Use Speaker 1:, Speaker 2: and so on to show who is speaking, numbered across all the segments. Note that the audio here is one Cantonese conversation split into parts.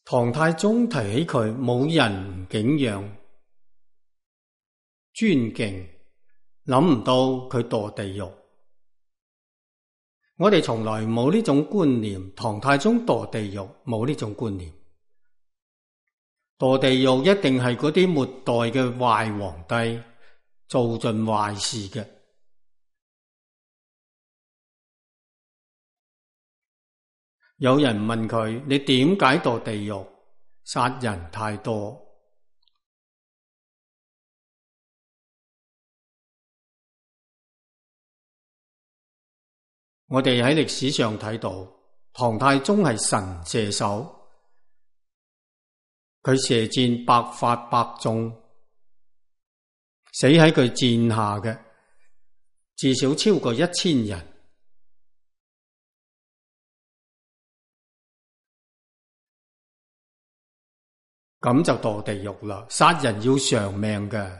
Speaker 1: 唐太宗提起佢，冇人唔敬仰、尊敬，諗唔到佢墮地獄。我哋從來冇呢種觀念，唐太宗墮地獄冇呢種觀念。墮地獄一定係嗰啲末代嘅壞皇帝做盡壞事嘅。有人問佢：你點解墮地獄？殺人太多。我哋喺歷史上睇到，唐太宗係神射手，佢射箭百發百中，死喺佢箭下嘅至少超過1000人。咁就墮地獄啦！殺人要償命嘅。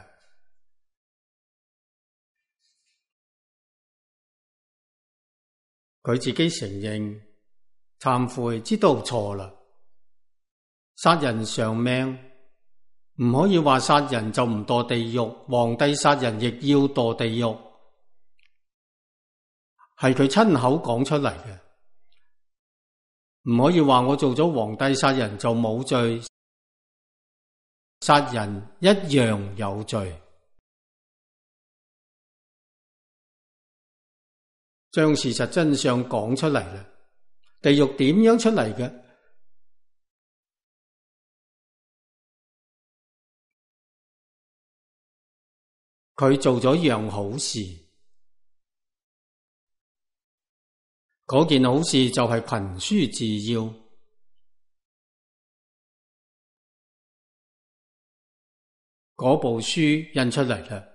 Speaker 1: 佢自己承認、懺悔，知道錯啦。殺人償命，唔可以話殺人就唔墮地獄，皇帝殺人亦要墮地獄，係佢親口講出嚟嘅。唔可以話我做咗皇帝殺人就冇罪。殺人一樣有罪，將事實真相講出嚟啦。地獄點樣出嚟嘅？佢做咗樣好事，嗰件好事就係群書治要。嗰部書印出嚟啦，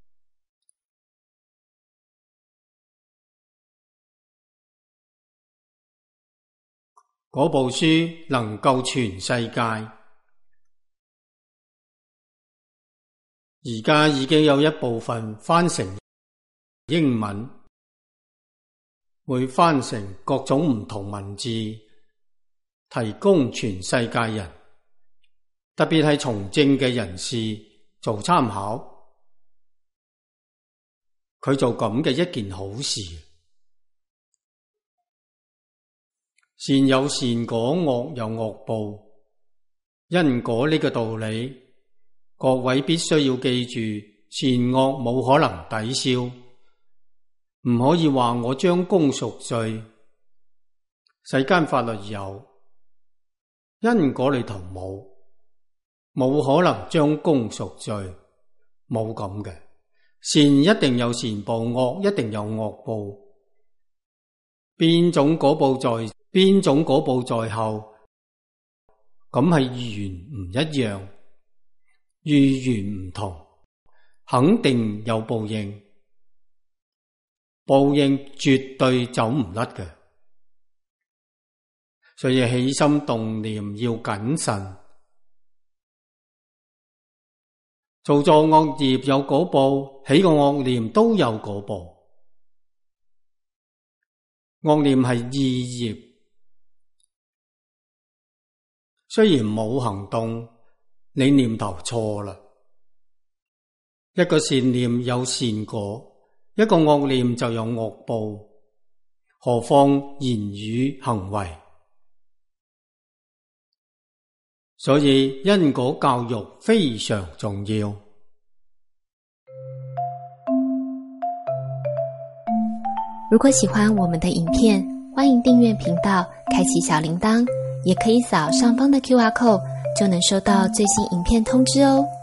Speaker 1: 嗰部書能夠全世界。而家已經有一部分翻成英文，會翻成各種唔同文字，提供全世界人，特別係從政嘅人士做參考。佢做咁嘅一件好事，善有善果，惡有惡報，因果呢個道理，各位必須要記住，善惡冇可能抵消，唔可以話我將功贖罪。世間法律有，因果裏頭冇可能將功贖罪，冇咁嘅。善一定有善報，惡一定有惡報。邊種果報在後，咁係緣唔一樣，遇緣唔同，肯定有報應。報應絕對走唔甩嘅，所以起心動念要謹慎。做錯惡業有果報，起個惡念都有果報。惡念係意業，雖然冇行動，你念頭錯啦。一個善念有善果，一個惡念就有惡報，何況言語行為？所以因果教育非常重要。
Speaker 2: 如果喜歡我們的影片，歡迎訂閱頻道，開啟小鈴鐺，也可以掃上方的QR code，就能收到最新影片通知哦。